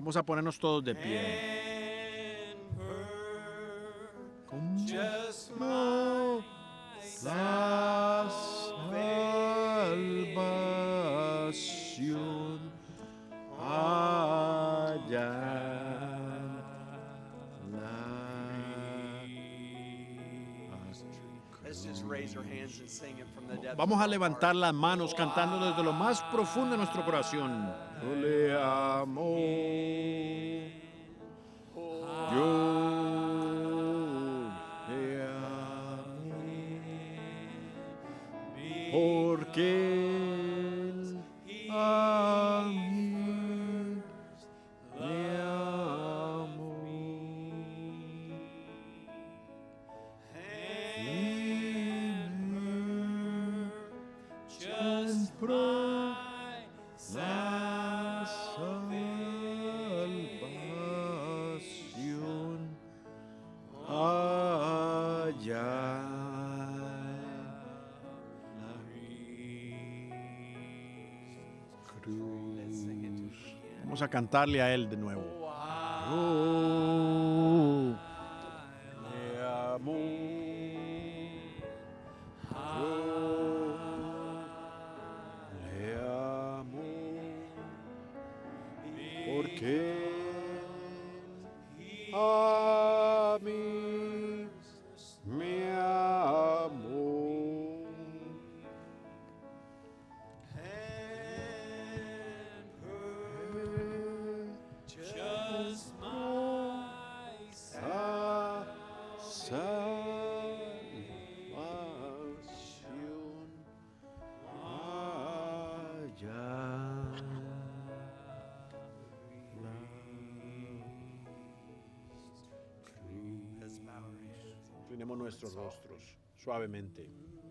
Vamos a ponernos todos de pie. Como la salvación allá. Vamos a levantar las manos cantando desde lo más profundo de nuestro corazón. Yo le amo. Yo le amo. Porque Él a mí me amó. Compró la salvación allá en la cruz. Vamos a cantarle a Él de nuevo. Oh, le amo. Le amo porque a mí me amó. Salvación allá. Inclinemos nuestros rostros suavemente.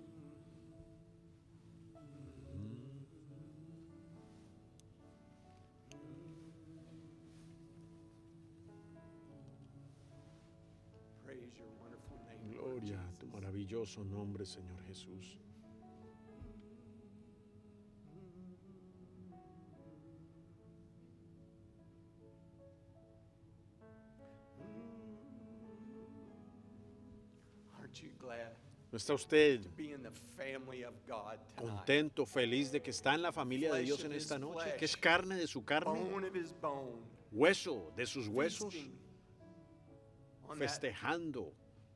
Gloria a tu maravilloso nombre, Señor Jesús. ¿No está usted contento, feliz de que está en la familia de Dios en esta noche? Que es carne de su carne, hueso de sus huesos, festejando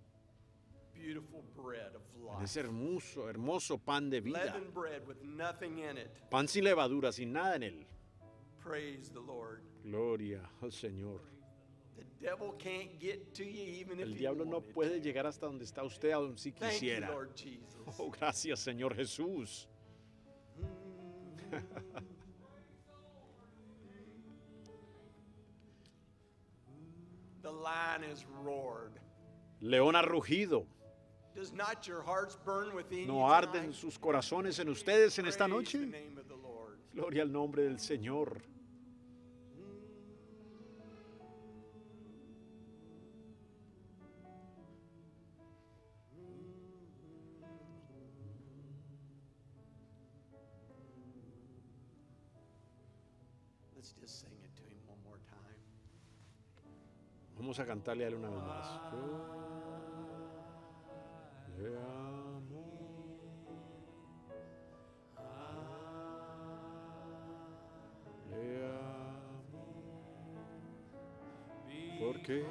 en ese hermoso pan de vida, pan sin levadura, sin nada en él. Gloria al Señor. El diablo no puede llegar hasta donde está usted, aun si quisiera. Oh, gracias, Señor Jesús. León ha rugido. ¿No arden sus corazones en ustedes en esta noche? Gloria al nombre del Señor. Vamos a cantarle a él una vez más. Yo le amo. Le amo. Porque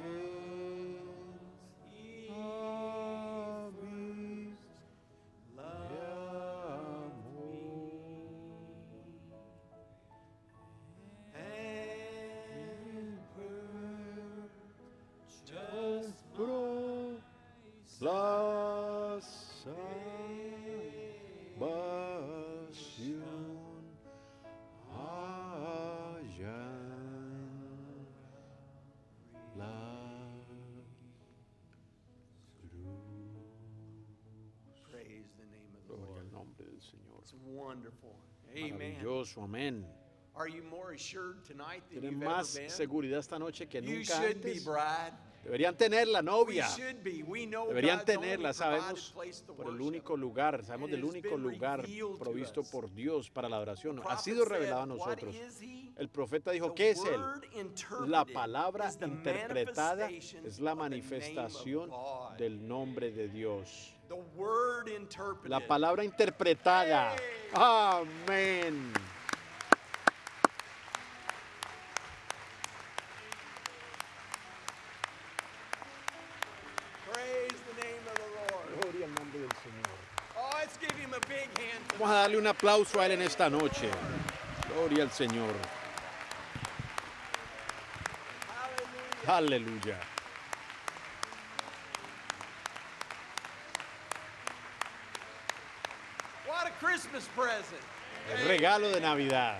a mí me amó. Compró la salvación allá en la cruz. Gloria al nombre del Señor. Maravilloso, amén. ¿Tienen más seguridad esta noche que nunca antes? Deberían tener la novia. Deberían tenerla, sabemos, por el único lugar, sabemos del único lugar provisto por Dios para la adoración. Ha sido revelado a nosotros. El profeta dijo, ¿qué es Él? La palabra interpretada es la manifestación del nombre de Dios. La palabra interpretada. Amén. Gloria al nombre del Señor. Vamos a darle un aplauso a Él en esta noche. Gloria al Señor. Aleluya. What a Christmas present. El regalo de Navidad.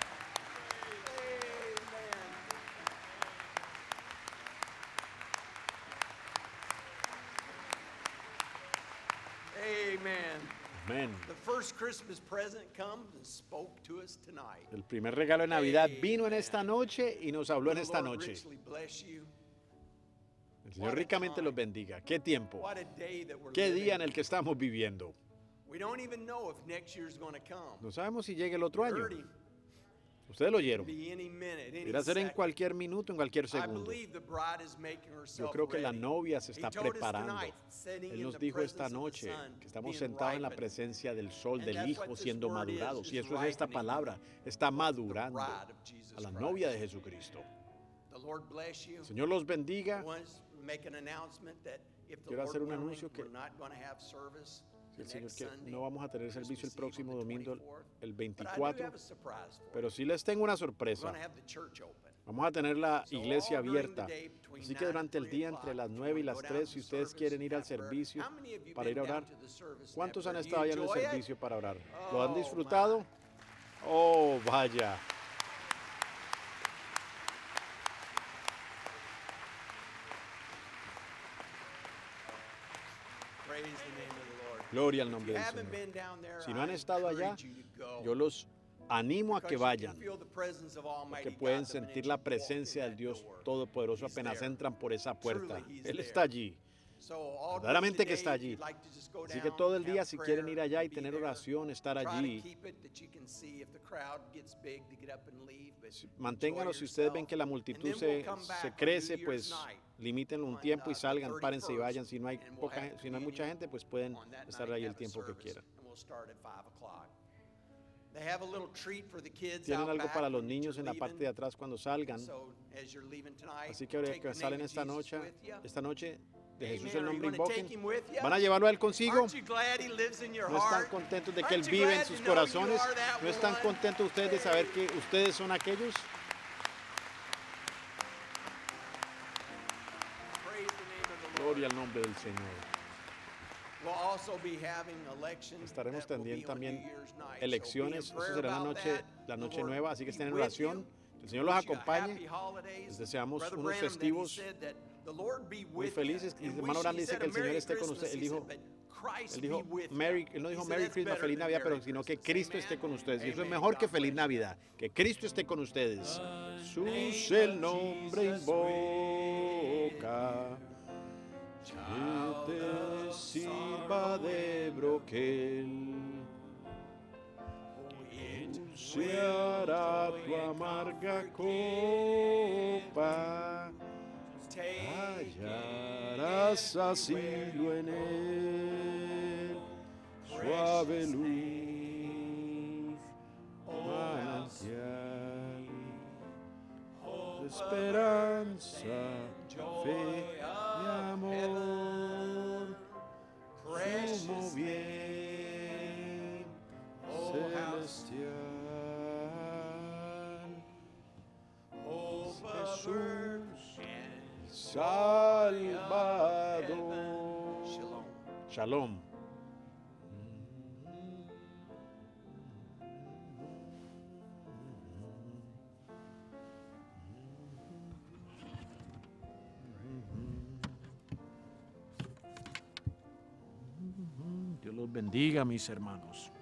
Amén. The first Christmas present comes and spoke to us tonight. El primer regalo de Navidad vino en esta noche y nos habló en esta noche. El Señor ricamente los bendiga. ¿Qué tiempo? ¿Qué día en el que estamos viviendo? No sabemos si llega el otro año. Ustedes lo oyeron. Podría ser en cualquier minuto, en cualquier segundo. Yo creo que la novia se está preparando. Él nos dijo esta noche que estamos sentados en la presencia del sol, del Hijo siendo madurados. Y eso es esta palabra. Está madurando a la novia de Jesucristo. El Señor los bendiga. Quiero hacer un anuncio que el Señor que no vamos a tener servicio el próximo domingo, el 24, pero sí les tengo una sorpresa. Vamos a tener la iglesia abierta, así que durante el día entre las 9 y las 3, si ustedes quieren ir al servicio para ir a orar, ¿cuántos han estado allá en el servicio para orar? ¿Lo han disfrutado? Oh, vaya. Gloria al nombre del Señor. Si no han estado allá, yo los animo a que vayan, porque pueden sentir la presencia del Dios Todopoderoso apenas entran por esa puerta. Él está allí, verdaderamente que está allí. Así que todo el día, si quieren ir allá y tener oración, estar allí, manténganlo. Si ustedes ven que la multitud se crece, pues limítenlo un tiempo y salgan, párense y vayan. Si no hay mucha gente, pues pueden estar ahí el tiempo que quieran. Tienen algo para los niños en la parte de atrás cuando salgan. Así que ahora que salen esta noche de Jesús el nombre invoquen, ¿van a llevarlo a Él consigo? ¿No están contentos de que Él vive en sus corazones? ¿No están contentos ustedes de saber que ustedes son aquellos? Gloria al nombre del Señor. Estaremos teniendo también elecciones. Eso será la noche nueva, así que estén en oración. El Señor los acompañe. Les deseamos unos festivos muy felices. Y el hermano Orán dice que el Señor esté con usted. Él no dijo Merry Christmas, Feliz Navidad, pero sino que Cristo esté con ustedes. Y eso es mejor que Feliz Navidad. Que Cristo esté con ustedes. Jesús el nombre invoca. Que te sirva de broquel, dulce hará tu amarga copa, hallarás asilo en él, suave luz, manantial de esperanza, fe y amor, sumo bien celestial. Jesús, Salvador. Shalom. Dios los bendiga, mis hermanos.